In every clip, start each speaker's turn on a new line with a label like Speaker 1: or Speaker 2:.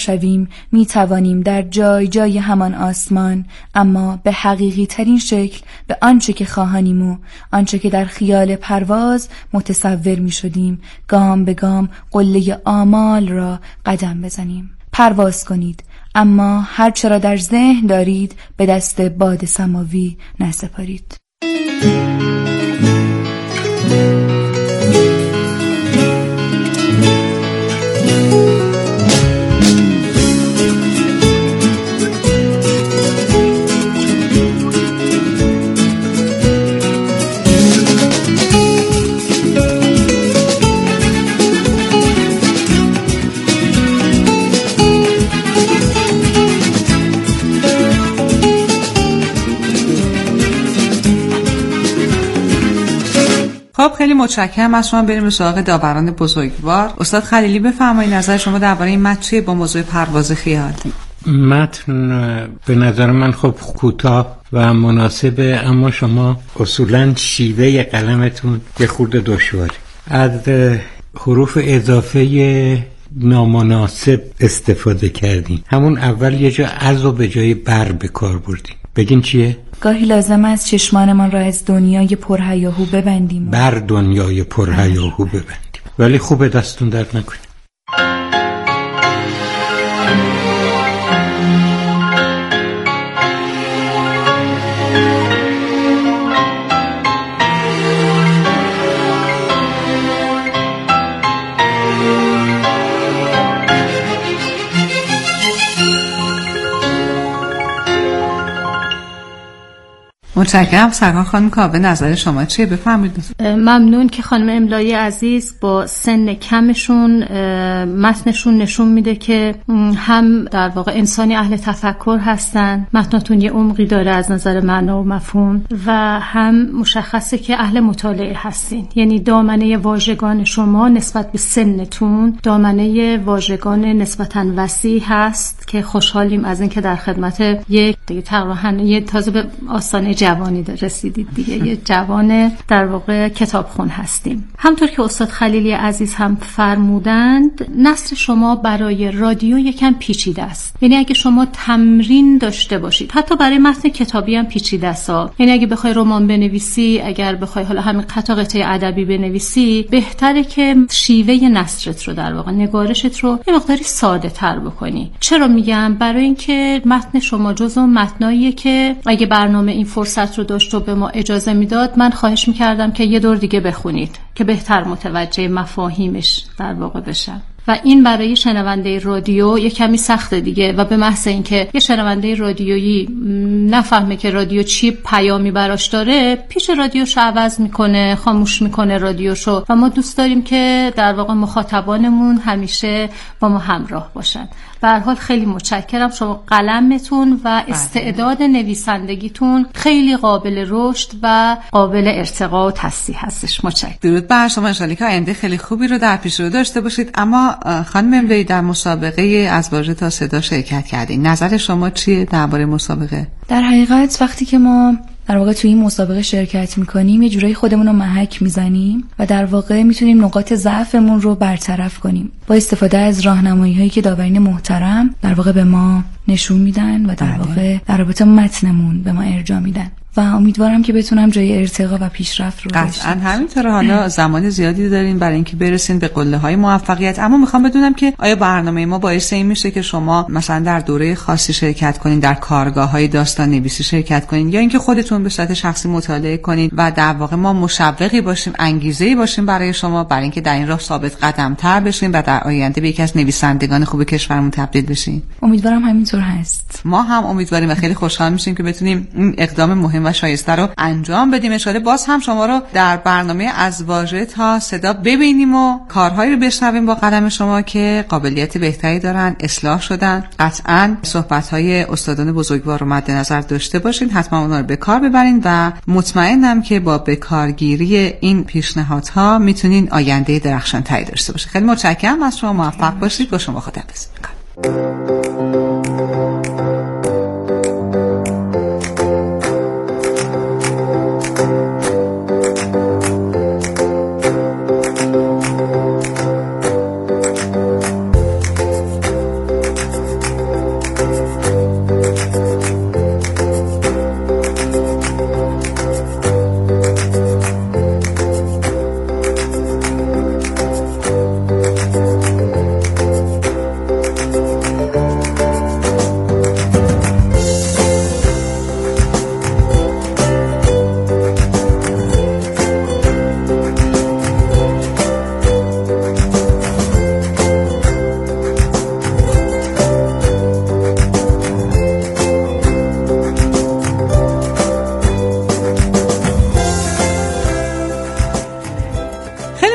Speaker 1: شویم می توانیم در جای جای همان آسمان، اما به حقیقی ترین شکل به آنچه که خواهانیم و آنچه که در خیال پرواز متصور می شدیم گام به گام قله آمال را قدم بزنیم. پرواز کنید، اما هر چرا در ذهن دارید به دست باد سماوی نسپارید.
Speaker 2: خب خیلی متشکرم از شما. بریم به سراغ داوران بزرگوار. استاد خلیلی بفرمایید نظر شما درباره این متن با موضوع پرواز خیال.
Speaker 3: متن به نظر من خب کوتاه و مناسبه، اما شما اصولاً شیوه قلمتون یه خورده دشواره. از حروف اضافه نامناسب استفاده کردین. همون اول یه جا از و به جای بر به کار بردین. بگین چیه؟
Speaker 1: گاهی لازم است چشمانمان را از دنیای پرهیاهو ببندیم،
Speaker 3: بر دنیای پرهیاهو ببندیم. ولی خوبه، دستون درد نکنید.
Speaker 2: متشکرم. سرکار خانم کاوه نظر شما چیه؟ بفرمایید.
Speaker 4: ممنون که خانم املایی عزیز با سن کمشون متنشون نشون میده که هم در واقع انسانی اهل تفکر هستن، متنتون یه عمقی داره از نظر معنا و مفهوم، و هم مشخصه که اهل مطالعه هستین. یعنی دامنه واژگان شما نسبت به سنتون دامنه واژگان نسبتاً وسیع هست که خوشحالیم از اینکه در خدمت یک دیگه تقریبا یه تازه به آستانه جوانی رسیدید دیگه، یه جوان در واقع کتابخون هستیم. همطور که استاد خلیلی عزیز هم فرمودند، نثر شما برای رادیو یکم پیچیده است. یعنی اگه شما تمرین داشته باشید، حتی برای متن کتابی هم پیچیده است. یعنی اگه بخوای رمان بنویسی، اگر بخوای حالا همین قطعه ادبی بنویسی، بهتره که شیوه نثرت رو در واقع نگارشت رو یه مقداری ساده تر بکنی. چرا میگم؟ برای اینکه متن شما جزو متناییه که اگه برنامه این فرصت رو داشت و به ما اجازه میداد، من خواهش میکردم که یه دور دیگه بخونید که بهتر متوجه مفاهیمش در واقع بشم. و این برای شنونده رادیو یه کمی سخته دیگه، و به محض اینکه یه شنونده رادیویی نفهمه که رادیو چی پیامی براش داره، پیش رادیوشو عوض میکنه، خاموش میکنه رادیوشو. و ما دوست داریم که در واقع مخاطبانمون همیشه با ما همراه باشن. به هر حال خیلی متشکرم. شما قلمتون و استعداد نویسندگیتون خیلی قابل رشد و قابل ارتقا و تصحیح هستش. متشکرم.
Speaker 2: درود بر شما. ان شاءالله که آینده خیلی خوبی رو در پیش رو داشته باشید. اما خانم املایی در مسابقه از واژه تا صدا شرکت کردین. نظر شما چیه درباره مسابقه؟
Speaker 1: در حقیقت وقتی که ما در واقع توی این مسابقه شرکت میکنیم، یه جورایی خودمون رو محک میزنیم و در واقع میتونیم نقاط ضعفمون رو برطرف کنیم با استفاده از راهنمایی‌هایی که داورین محترم در واقع به ما نشون میدن و در واقع در رابطه متنمون به ما ارجاع میدن. و امیدوارم که بتونم جای ارتقا و پیشرفت رو داشته
Speaker 2: باشم. قطعاً همینطوره. حالا زمان زیادی دارین برای اینکه برسین به قله‌های موفقیت، اما میخوام بدونم که آیا برنامه ما باعث این میشه که شما مثلا در دوره خاصی شرکت کنین، در کارگاه‌های داستان نویسی شرکت کنین، یا اینکه خودتون به صورت شخصی مطالعه کنین و در واقع ما مشوقی باشیم، انگیزه‌ای باشیم برای شما برای اینکه در این راه ثابت قدم‌تر بشین و در آینده به یکی از نویسندگان خوب کشورمون تبدیل بشین؟
Speaker 1: امیدوارم همینطور هست.
Speaker 2: ما هم امیدواریم و خیلی خوشحال میشیم که بتونیم این اقدام مهم و شایسته رو انجام بدیم. ان شاءالله باز هم شما رو در برنامه از واژه تا صدا ببینیم و کارهایی رو بشنویم با قلم شما که قابلیت بهتری دارن، اصلاح شدن. قطعاً صحبت‌های استادان بزرگوار رو مد نظر داشته باشین، حتما اونها رو به کار ببرین و مطمئنم که با بکارگیری این پیشنهادها میتونین آینده درخشان‌تری داشته باشین. خیلی متشکرم از شما. موفق باشید. با شما خداحافظی می‌کنم.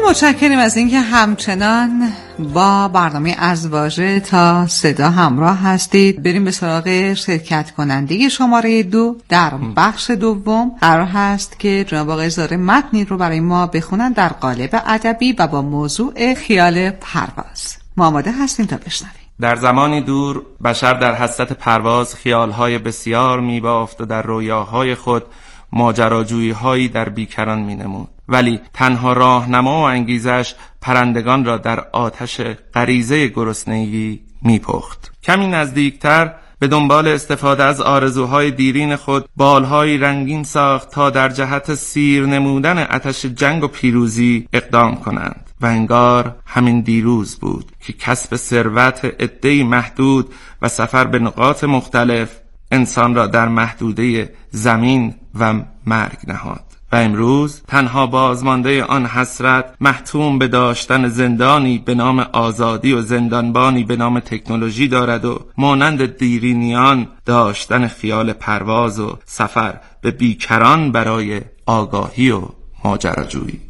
Speaker 2: متشکریم از اینکه همچنان با برنامه از واژه تا صدا همراه هستید. بریم به سراغ شرکت کننده شماره 2. در بخش دوم قرار هست که جناب آقای زاره متنی رو برای ما بخونن در قالب ادبی و با موضوع خیال پرواز. ما آماده هستیم تا بشنویم.
Speaker 5: در زمانی دور بشر در حسرت پرواز خیالهای بسیار می‌بافت و در رویاهای خود ماجراجویی‌هایی در بیکران می‌نمود، ولی تنها راهنما و انگیزش پرندگان را در آتش غریزه گرسنگی می‌پخت. کمی نزدیکتر به دنبال استفاده از آرزوهای دیرین خود بالهایی رنگین ساخت تا در جهت سیر نمودن آتش جنگ و پیروزی اقدام کنند و انگار همین دیروز بود که کسب ثروت عده‌ای محدود و سفر به نقاط مختلف انسان را در محدوده زمین و مرگ نهاد و امروز تنها بازمانده آن حسرت محتوم به داشتن زندانی به نام آزادی و زندانبانی به نام تکنولوژی دارد و مانند دیرینیان داشتن خیال پرواز و سفر به بیکران برای آگاهی و ماجراجویی.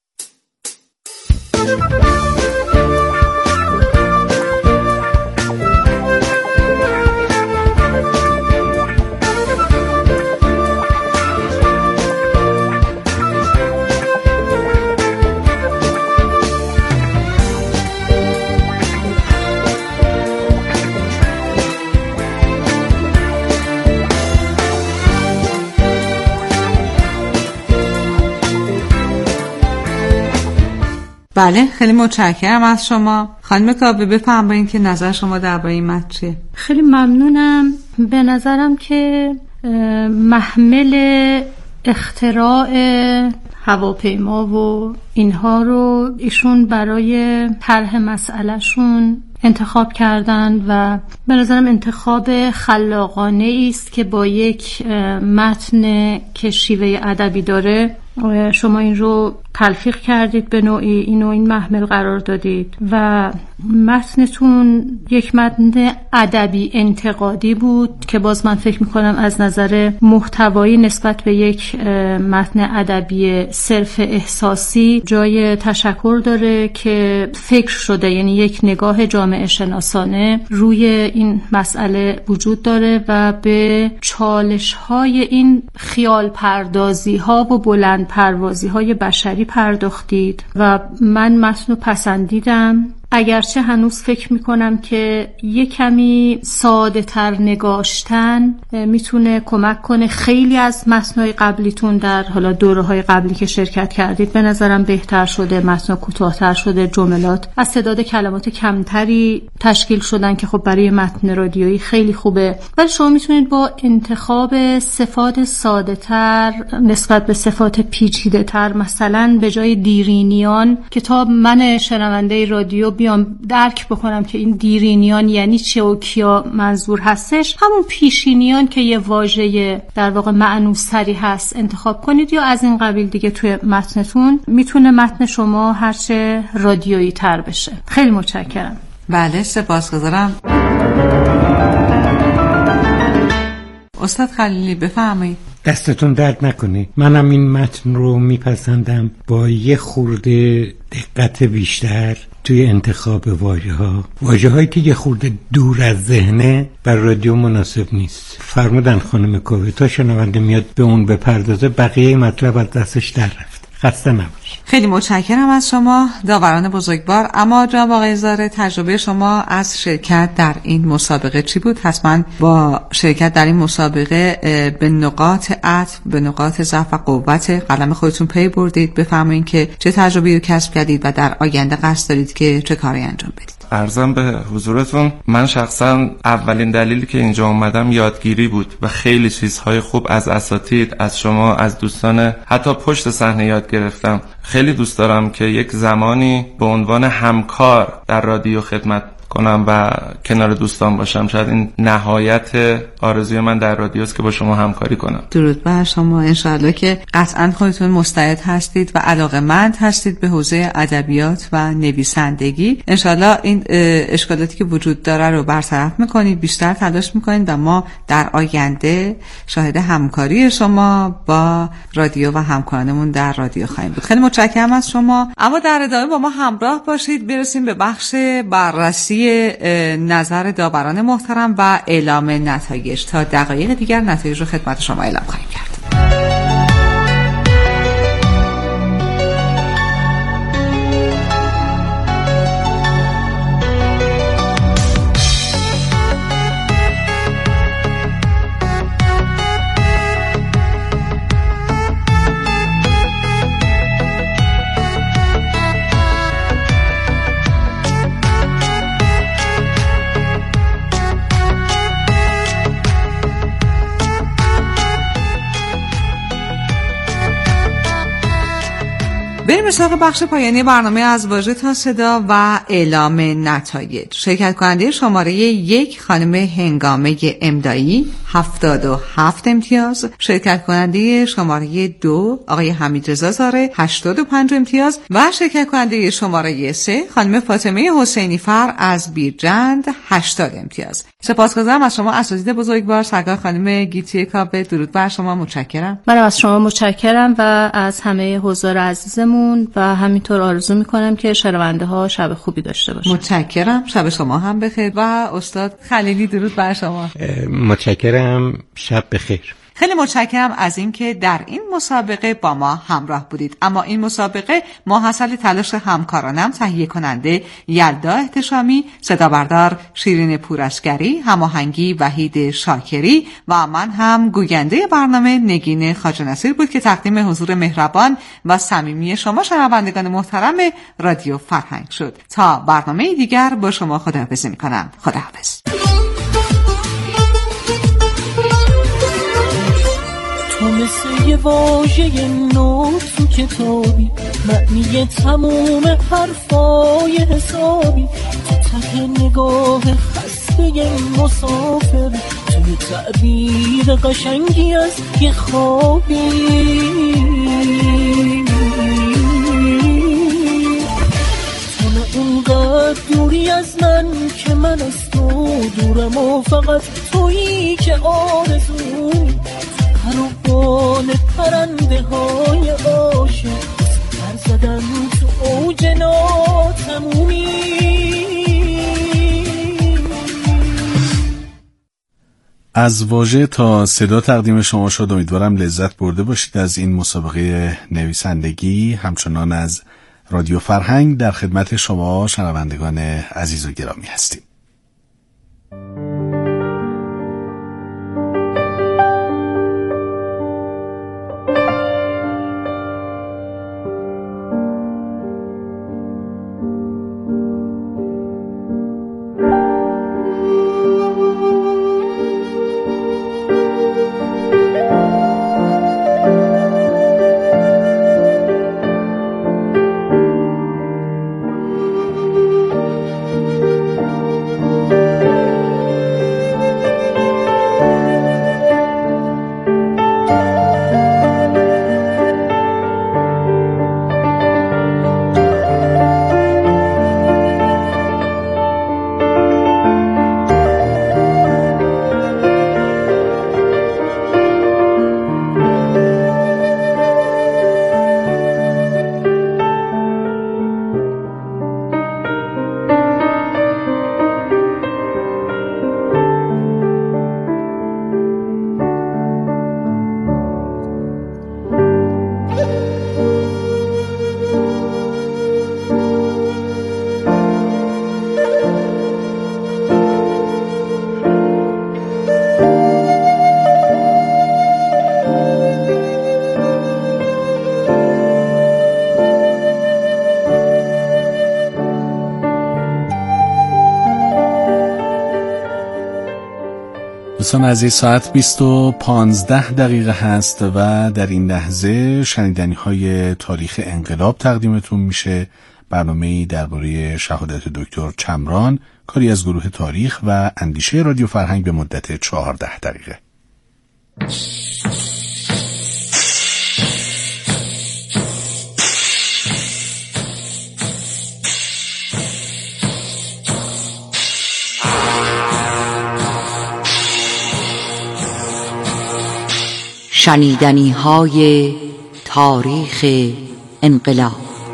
Speaker 2: بله، خیلی متشکرم از شما. خانم کاوه بفرمایید که نظر شما درباره این متن چیه؟
Speaker 4: خیلی ممنونم. به نظرم که محمل اختراع هواپیما و اینها رو ایشون برای طرح مسئلهشون انتخاب کردند و به نظرم انتخاب خلاقانه است که با یک متن که شیوه ادبی داره شما این رو تلفیق کردید، به نوعی اینو این محمل قرار دادید و متنتون یک متن ادبی انتقادی بود که باز من فکر میکنم از نظر محتوایی نسبت به یک متن ادبی صرف احساسی جای تشکر داره که فکر شده، یعنی یک نگاه جامعه شناسانه روی این مسئله وجود داره و به چالش های این خیال پردازی ها و بلند پروازی های بشری پرداختید و من متن رو پسندیدم، اگرچه هنوز فکر میکنم که یه کمی ساده تر نگاشتن میتونه کمک کنه. خیلی از متن‌های قبلیتون در حالا دوره‌های قبلی که شرکت کردید به نظرم بهتر شده، متن کوتاه‌تر شده، جملات از تعداد کلمات کمتری تشکیل شدن که خب برای متن رادیویی خیلی خوبه، ولی شما میتونید با انتخاب صفات ساده‌تر نسبت به صفات پیچیده‌تر، مثلا به جای دیرینیان که تا من شنونده رادیو بیام درک بکنم که این دیرینیان یعنی چه و کیا منظور هستش، همون پیشینیان که یه واژه در واقع معنوس‌تری هست انتخاب کنید یا از این قبیل دیگه توی متنتون. میتونه متن شما هرچه رادیویی تر بشه. خیلی متشکرم.
Speaker 2: بله، سپاسگزارم. استاد خلیلی بفرمایید.
Speaker 3: دستتون درد نکنه. منم این متن رو میپسندم با یه خورده دقت بیشتر توی انتخاب واژه‌هایی که یه خورده دور از ذهنه بر رادیو مناسب نیست. فرمودن خانم کاوه تا شنونده میاد به اون بپردازه بقیه مطلب از دستش در رفت. خسته نباشید.
Speaker 2: خیلی متشکرم از شما داوران بزرگوار. اما جناب آقای زاره، تجربه شما از شرکت در این مسابقه چی بود؟ حتما با شرکت در این مسابقه به نقاط عطف، به نقاط ضعف و قوت قلم خودتون پی بردید. بفرمایید که چه تجربه‌ای رو کسب کردید و در آینده قصد دارید که چه کاری انجام بدید.
Speaker 5: عرضم به حضورتون، من شخصا اولین دلیلی که اینجا اومدم یادگیری بود و خیلی چیزهای خوب از اساتید، از شما، از دوستان حتی پشت صحنه یاد گرفتم. خیلی دوست دارم که یک زمانی به عنوان همکار در رادیو خدمت کنم و کنار دوستان باشم. شاید این نهایت آرزوی من در رادیوست که با شما همکاری کنم.
Speaker 2: درود بر شما. انشاءالله که قطعا خودتون مستعد هستید و علاقه‌مند هستید به حوزه ادبیات و نویسندگی. انشاءالله این اشکالاتی که وجود داره رو برطرف میکنید، بیشتر تلاش میکنید و ما در آینده شاهد همکاری شما با رادیو و همکارانمون در رادیو خواهیم بود. خیلی متشکرم از شما. اما در ادامه با ما همراه باشید. برسیم به بخش بررسی نظر داوران محترم و اعلام نتایج. تا دقایق دیگر نتایج رو خدمت شما اعلام خواهیم کرد. بریم سراغ بخش پایانی برنامه از واژه تا صدا و اعلام نتایج. شرکت کننده شماره 1 خانم هنگامه امدایی 77 امتیاز، شرکت کننده شماره 2 آقای حمیدرضا زاره 85 امتیاز و شرکت کننده شماره 3 خانم فاطمه حسینی فر از بیرجند 80 امتیاز. سپاسگزارم از شما اساتید بزرگوار. سرکار خانم گیتی کابه، درود بر شما. متشکرم.
Speaker 4: منم از شما متشکرم و از همه حضار عزیزمون و همینطور آرزو میکنم که شنونده ها شب خوبی داشته باشن.
Speaker 2: متشکرم. شب شما هم بخیر. و استاد خلیلی، درود بر شما.
Speaker 3: متشکرم. شب بخیر.
Speaker 2: خیلی متشکرم از اینکه در این مسابقه با ما همراه بودید. اما این مسابقه ماحصل تلاش همکارانم، تهیه کننده یلدا احتشامی، صدا بردار شیرین پوراسگری، هماهنگی وحید شاکری و من هم گوینده برنامه نگین خواجه نصیر بود که تقدیم حضور مهربان و صمیمی شما شنوندگان محترم رادیو فرهنگ شد. تا برنامه دیگر با شما خداحافظی می‌کنم. خداحافظ.
Speaker 6: تو مثل یه واژه نو تو کتابی، معنی تموم حرفای حسابی، تو ته نگاه خسته مسافر، تو تعبیر قشنگی از یه خوابی. تو نه اونقدر دوری از من که من از تو دورم و فقط تویی که آرزوی، پروبال پرنده های عاشق پر زدن تو اوج ناتمومی.
Speaker 7: از واژه تا صدا تقدیم شما شد. امیدوارم لذت برده باشید از این مسابقه نویسندگی. همچنان از رادیو فرهنگ در خدمت شما شنوندگان عزیز و گرامی هستیم. دوستان عزیز، ساعت 20:15 هست و در این لحظه شنیدنی های تاریخ انقلاب تقدیمتون میشه. برنامه‌ای درباره شهادت دکتر چمران، کاری از گروه تاریخ و اندیشه رادیو فرهنگ به مدت 14 دقیقه.
Speaker 8: شنیدنی‌های تاریخ انقلاب.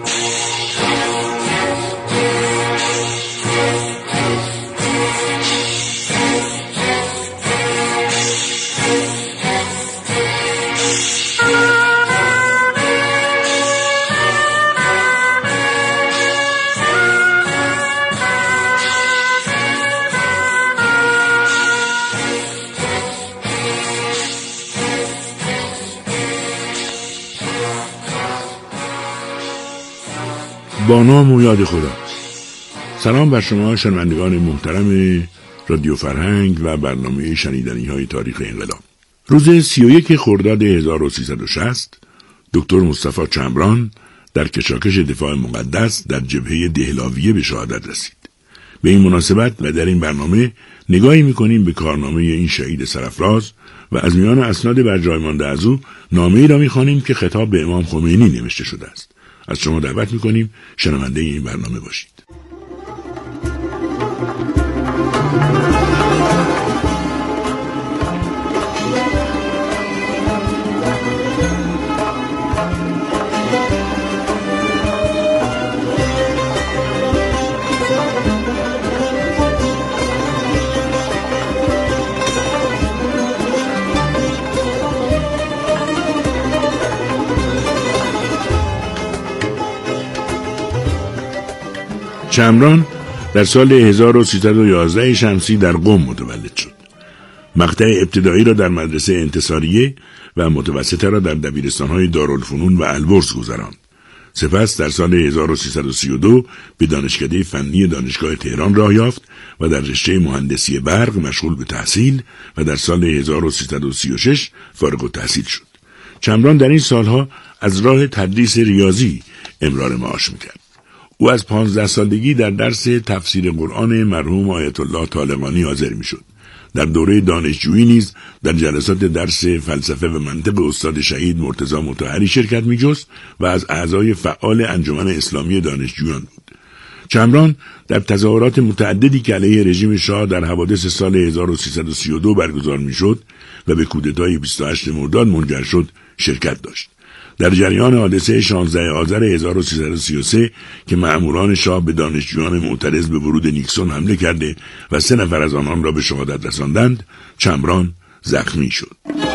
Speaker 9: با نام و یاد خدا. سلام بر شما شنوندگان محترم رادیو فرهنگ و برنامه شنیدنی‌های تاریخ انقلاب. روز 31 خرداد 1360 دکتر مصطفی چمران در کشاکش دفاع مقدس در جبهه دهلاویه به شهادت رسید. به این مناسبت و در این برنامه نگاهی می‌کنیم به کارنامه این شهید سرافراز و از میان اسناد بر جای مانده از او نامه‌ای را می‌خوانیم که خطاب به امام خمینی نوشته شده است. از شما دعوت میکنیم شنونده این برنامه باشید. چمران در سال 1311 شمسی در قم متولد شد. مقطع ابتدایی را در مدرسه انتصاریه و متوسطه را در دبیرستان‌های دارالفنون و البرز گذراند. سپس در سال 1332 به دانشکده فنی دانشگاه تهران راه یافت و در رشته مهندسی برق مشغول به تحصیل و در سال 1336 فارغ التحصیل شد. چمران در این سالها از راه تدریس ریاضی امرار معاش می‌کرد. او از 15 سالگی در درس تفسیر قرآن مرحوم آیت الله طالقانی حاضر می‌شد. در دوره دانشجویی نیز در جلسات درس فلسفه و منطق استاد شهید مرتضی مطهری شرکت می‌جست و از اعضای فعال انجمن اسلامی دانشجویان بود. چمران در تظاهرات متعددی که علیه رژیم شاه در حوادث سال 1332 برگزار می‌شد و به کودتای 28 مرداد منجر شد شرکت داشت. در جریان حادثه 16 آذر 1333 که مأموران شاه به دانشجویان معترض به ورود نیکسون حمله کرده و 3 نفر از آنان را به شهادت رساندند، چمران زخمی شد.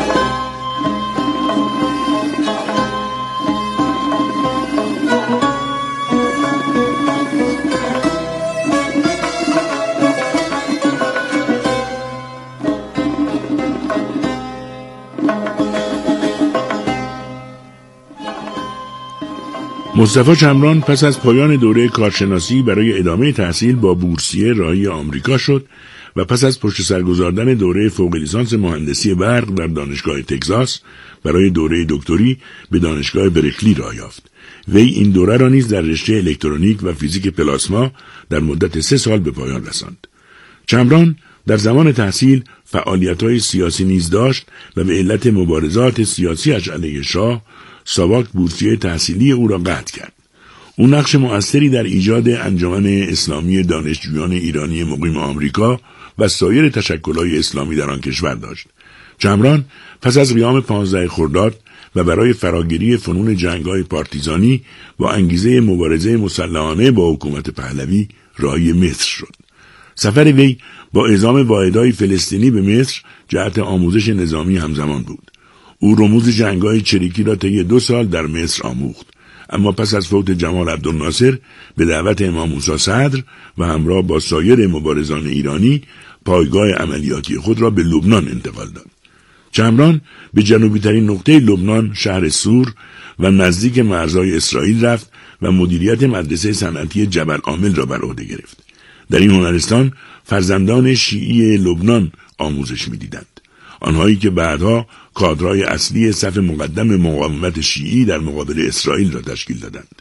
Speaker 9: مصطفی چمران پس از پایان دوره کارشناسی برای ادامه تحصیل با بورسیه راهی آمریکا شد و پس از پشت سر گذاردن دوره فوق لیسانس مهندسی برق در دانشگاه تگزاس برای دوره دکتری به دانشگاه برکلی راه یافت. وی این دوره را نیز در رشته الکترونیک و فیزیک پلاسما در مدت 3 سال به پایان رساند. چمران در زمان تحصیل فعالیت‌های سیاسی نیز داشت و به علت مبارزات سیاسی‌اش علیه شاه ساواک بورسیه تحصیلی او را قطع کرد. او نقش مؤثری در ایجاد انجمن اسلامی دانشجویان ایرانی مقیم آمریکا و سایر تشکل‌های اسلامی در آن کشور داشت. چمران پس از قیام 15 خرداد و برای فراگیری فنون جنگ‌های پارتیزانی با انگیزه مبارزه مسلحانه با حکومت پهلوی راهی مصر شد. سفر وی با اعزام واحدهای فلسطینی به مصر جهت آموزش نظامی همزمان بود. او رموز جنگ‌های چریکی را طی 2 سال در مصر آموخت، اما پس از فوت جمال عبدالناصر به دعوت امام موسی صدر و همراه با سایر مبارزان ایرانی پایگاه عملیاتی خود را به لبنان انتقال داد. چمران به جنوبی ترین نقطه لبنان شهر سور و نزدیک مرزهای اسرائیل رفت و مدیریت مدرسه صنعتی جبل عامل را بر عهده گرفت. در این هنرستان فرزندان شیعی لبنان آموزش می‌دیدند، آنهایی که بعدها کادرهای اصلی صف مقدم مقاومت شیعی در مقابل اسرائیل را تشکیل دادند.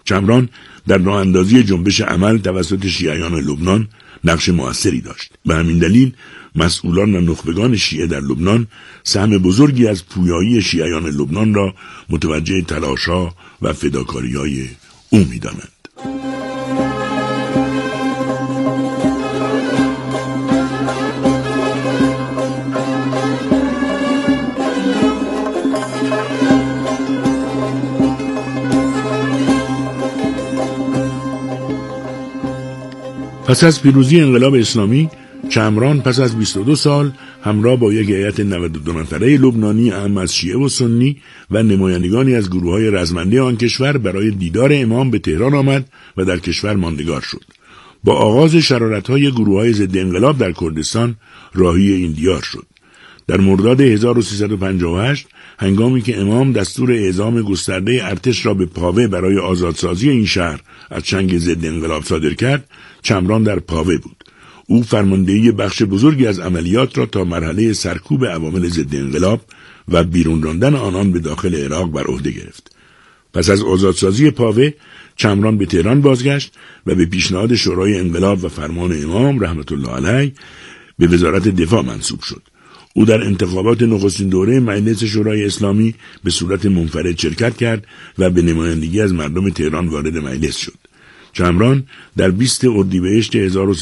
Speaker 9: چمران در راه اندازی جنبش عمل توسط شیعیان لبنان نقش موثری داشت. به همین دلیل مسئولان و نخبگان شیعه در لبنان سهم بزرگی از پویایی شیعیان لبنان را متوجه تلاش‌ها و فداکاری‌های او می‌دانند. پس از پیروزی انقلاب اسلامی، چمران پس از 22 سال همراه با یک هیئت 92 نفره لبنانی اعم از شیعه و سنی و نمایندگانی از گروه‌های رزمنده آن کشور برای دیدار امام به تهران آمد و در کشور ماندگار شد. با آغاز شرارت‌های گروه‌های ضد انقلاب در کردستان راهی این دیار شد. در مرداد 1358 هنگامی که امام دستور اعزام گسترده ارتش را به پاوه برای آزادسازی این شهر از چنگ ضد انقلاب صادر کرد، چمران در پاوه بود. او فرماندهی بخش بزرگی از عملیات را تا مرحله سرکوب عوامل ضد انقلاب و بیرون راندن آنان به داخل عراق بر عهده گرفت. پس از آزادسازی پاوه، چمران به تهران بازگشت و به پیشنهاد شورای انقلاب و فرمان امام رحمت الله علیه به وزارت دفاع منصوب شد. او در انتخابات نخستین دوره مجلس شورای اسلامی به صورت منفرد شرکت کرد و به نمایندگی از مردم تهران وارد مجلس شد. چمران در 20 اردیبهشت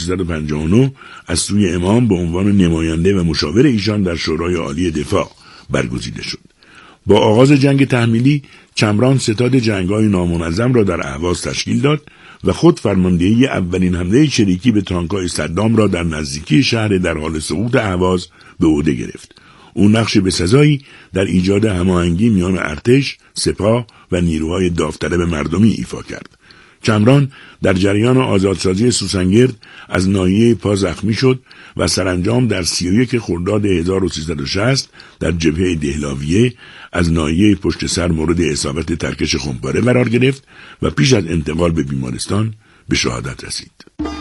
Speaker 9: 1359 از سوی امام به عنوان نماینده و مشاور ایشان در شورای عالی دفاع برگزیده شد. با آغاز جنگ تحمیلی، چمران ستاد جنگ‌های نامنظم را در اهواز تشکیل داد و خود فرماندهی اولین حمله چریکی به تانک‌های صدام را در نزدیکی شهر در حال سقوط اهواز به عهده گرفت. او نقش بسزایی در ایجاد هماهنگی میان ارتش، سپاه و نیروهای داوطلب مردمی ایفا کرد. چمران در جریان آزادسازی سوسنگرد از ناحیه پا زخمی شد و سرانجام در 31 خرداد 1360 در جبهه دهلاویه از ناحیه پشت سر مورد اصابت ترکش خمپاره قرار گرفت و پیش از انتقال به بیمارستان به شهادت رسید.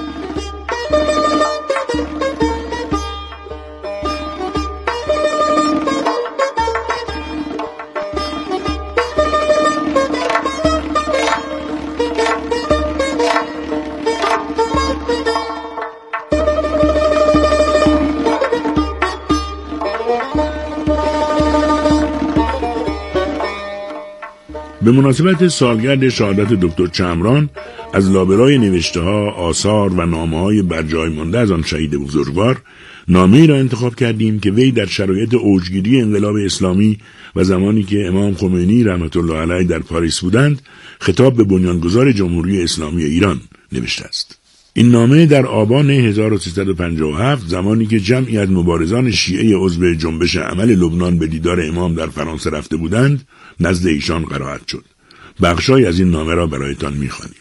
Speaker 9: به مناسبت سالگرد شهادت دکتر چمران از لابلای نوشته‌ها، آثار و نامه‌های برجای مانده از آن شهید بزرگوار نامه‌ای را انتخاب کردیم که وی در شرایط اوجگیری انقلاب اسلامی و زمانی که امام خمینی رحمت الله علیه در پاریس بودند خطاب به بنیانگذار جمهوری اسلامی ایران نوشته است. این نامه در آبان 1357 زمانی که جمعی از مبارزان شیعه عضو جنبش عمل لبنان به دیدار امام در فرانسه رفته بودند نزد ایشان قرائت شد. بخشای از این نامه را برایتان می‌خوانیم.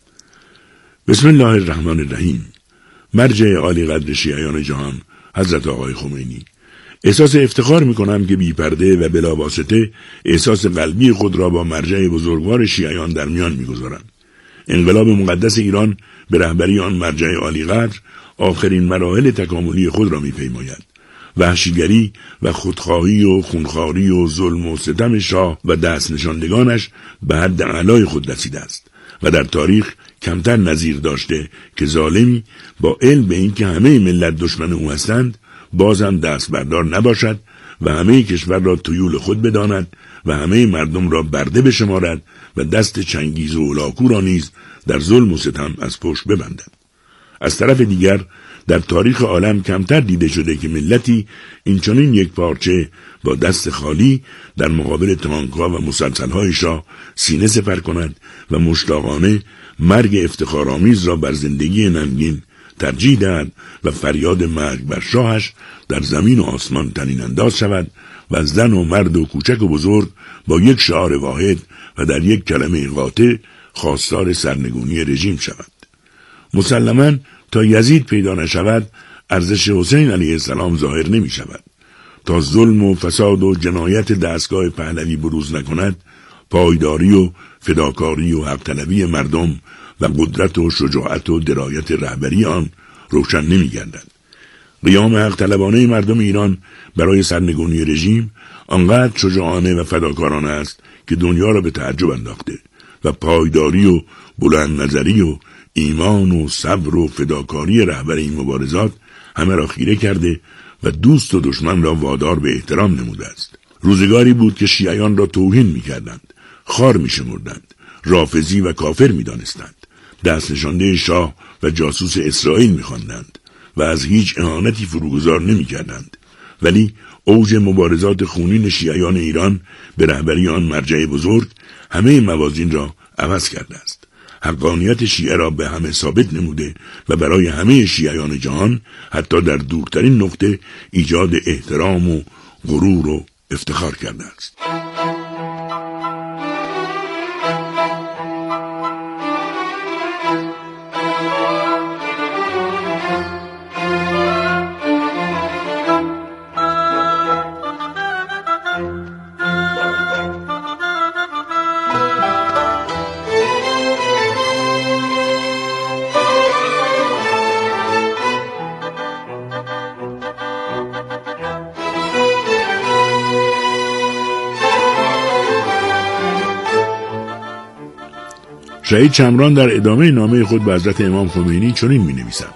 Speaker 9: بسم الله الرحمن الرحیم. مرجع عالی قدر شیعیان جهان حضرت آقای خمینی، احساس افتخار می‌کنم که بی پرده و بلا واسطه احساس قلبی خود را با مرجع بزرگوار شیعیان در میان می‌گذارم. انقلاب مقدس ایران به رهبری آن مرجع عالی قدر آخرین مراحل تکاملی خود را می‌پیماید. وحشیگری و خودخواهی و خونخواری و ظلم و ستم شاه و دست نشاندگانش به حد اعلای خود رسیده است و در تاریخ کمتر نظیر داشته که ظالمی با علم به این که همه ملت دشمن او هستند باز هم دست بردار نباشد و همه کشور را تویول خود بداند و همه مردم را برده بشمارد و دست چنگیز و هلاکو را نیز در ظلم و ستم از پشت ببندد. از طرف دیگر در تاریخ عالم کمتر دیده شده که ملتی اینچنین یک پارچه با دست خالی در مقابل تانک‌ها و مسلسل‌هایش را سینه سپر کند و مشتاقانه مرگ افتخارآمیز را بر زندگی ننگین ترجیح دهد و فریاد مرگ بر شاهش در زمین و آسمان طنین انداز شود و زن و مرد و کوچک و بزرگ با یک شعار واحد و در یک کلمه قاطع خواستار سرنگونی رژیم شود. مسلماً تا یزید پیدا نشود ارزش حسین علیه السلام ظاهر نمی شود. تا ظلم و فساد و جنایت دستگاه پهلوی بروز نکند پایداری و فداکاری و حق طلبی مردم و قدرت و شجاعت و درایت رهبری آن روشن نمی گردد. قیام حق طلبانه مردم ایران برای سرنگونی رژیم آنقدر شجاعانه و فداکارانه است که دنیا را به تعجب انداخته. و پایداری و بلند نظری و ایمان و صبر و فداکاری رهبر این مبارزات همه را خیره کرده و دوست و دشمن را وادار به احترام نموده است. روزگاری بود که شیعیان را توهین می‌کردند، خار می‌شمردند، رافضی و کافر می‌دانستند، دست نشانده شاه و جاسوس اسرائیل می‌خواندند و از هیچ اهانتی فروگذار نمی‌کردند. ولی اوج مبارزات خونین شیعیان ایران به رهبری آن مرجع بزرگ همه موازین را عوض کرده است. حقانیت شیعه را به همه ثابت نموده و برای همه شیعیان جهان حتی در دورترین نقطه ایجاد احترام و غرور و افتخار کرده است. شهید شمران در ادامه نامه خود به حضرت امام خمینی چنین می‌نویسد: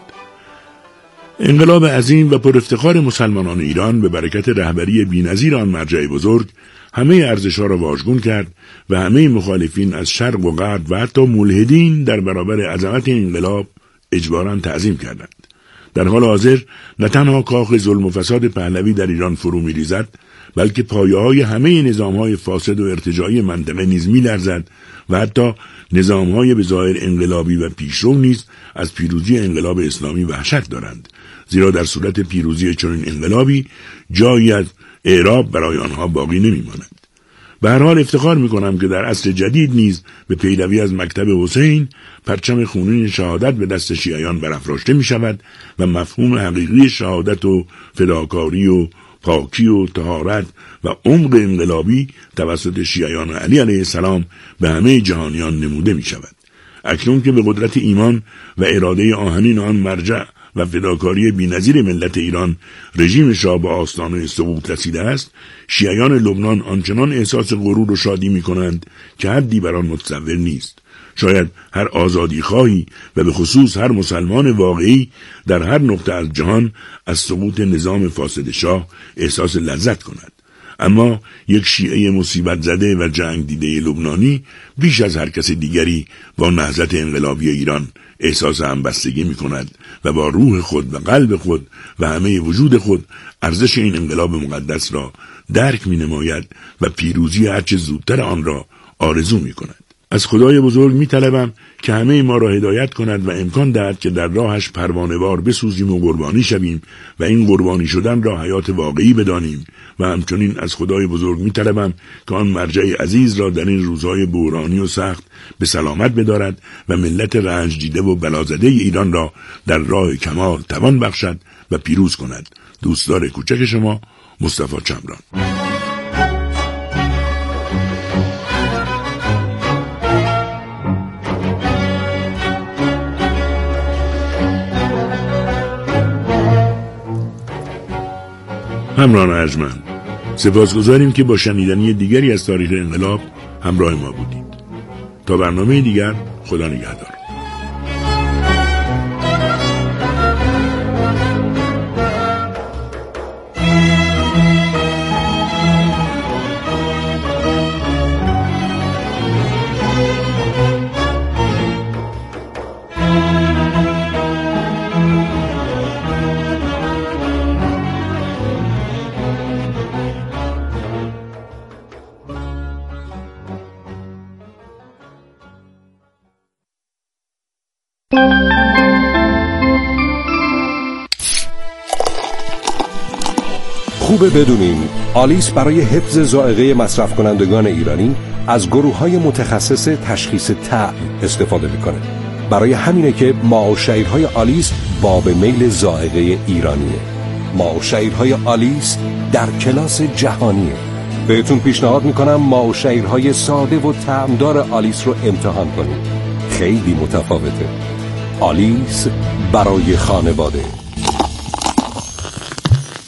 Speaker 9: انقلاب عظیم و پر افتخار مسلمانان ایران به برکت رهبری بی‌نظیر آن مرجع بزرگ همه ارزش‌ها را واژگون کرد و همه مخالفین از شرق و غرب و حتی ملحدین در برابر عظمت انقلاب اجباراً تعظیم کردند. در حال حاضر نه تنها کاخ ظلم و فساد پهلوی در ایران فرو می‌ریزد، بلکه پایه‌های همه نظام‌های فاسد و ارتجاعی منطقه نیز می‌لرزد و حتی نظام‌های به ظاهر انقلابی و پیشرو نیز از پیروزی انقلاب اسلامی وحشت دارند، زیرا در صورت پیروزی چنین انقلابی جایی از اعراب برای آنها باقی نمی‌ماند. به هر حال افتخار می‌کنم که در عصر جدید نیز به پیروی از مکتب حسین پرچم خونین شهادت به دست شیعیان برافراشته می‌شود و مفهوم حقیقی شهادت و فداکاری و پاکی و طهارت و عمق انقلابی توسط شیعیان علی علیه السلام به همه جهانیان نموده می شود. اکنون که به قدرت ایمان و اراده آهنین آن مرجع و فداکاری بی‌نظیر ملت ایران رژیم شاه به آستانه سقوط رسیده است، شیعیان لبنان آنچنان احساس غرور و شادی می کنند که حدی بر آن متصور نیست. شاید هر آزادی خواهی و به خصوص هر مسلمان واقعی در هر نقطه از جهان از سقوط نظام فاسد شاه احساس لذت کند. اما یک شیعه مصیبت زده و جنگ دیده لبنانی بیش از هر کس دیگری با نهضت انقلابی ایران احساس همبستگی می کند و با روح خود و قلب خود و همه وجود خود ارزش این انقلاب مقدس را درک می نماید و پیروزی هرچه زودتر آن را آرزو می کند. از خدای بزرگ می طلبم که همه ما را هدایت کند و امکان دهد که در راهش پروانه‌وار بسوزیم و قربانی شویم و این قربانی شدن را حیات واقعی بدانیم و همچنین از خدای بزرگ می طلبم که آن مرجع عزیز را در این روزهای بحرانی و سخت به سلامت بدارد و ملت رنج دیده و بلازده ایران را در راه کمال توان بخشد و پیروز کند. دوستدار کوچک شما، مصطفی چمران. همراهان ارجمند، سپاسگزاریم که با شنیدنی دیگری از تاریخ انقلاب همراه ما بودید. تا برنامه دیگر، خدا نگهدار.
Speaker 10: خوبه بدونین آلیس برای حفظ ذائقه مصرف کنندگان ایرانی از گروه‌های متخصص تشخیص طعم استفاده میکنه. برای همینه که ماء و شعیرهای آلیس باب میل ذائقه ایرانیه. ماء و شعیرهای آلیس در کلاس جهانیه. بهتون پیشنهاد میکنم ماء و شعیرهای ساده و طعمدار آلیس رو امتحان کنید. خیلی متفاوته. آلیس برای خانواده.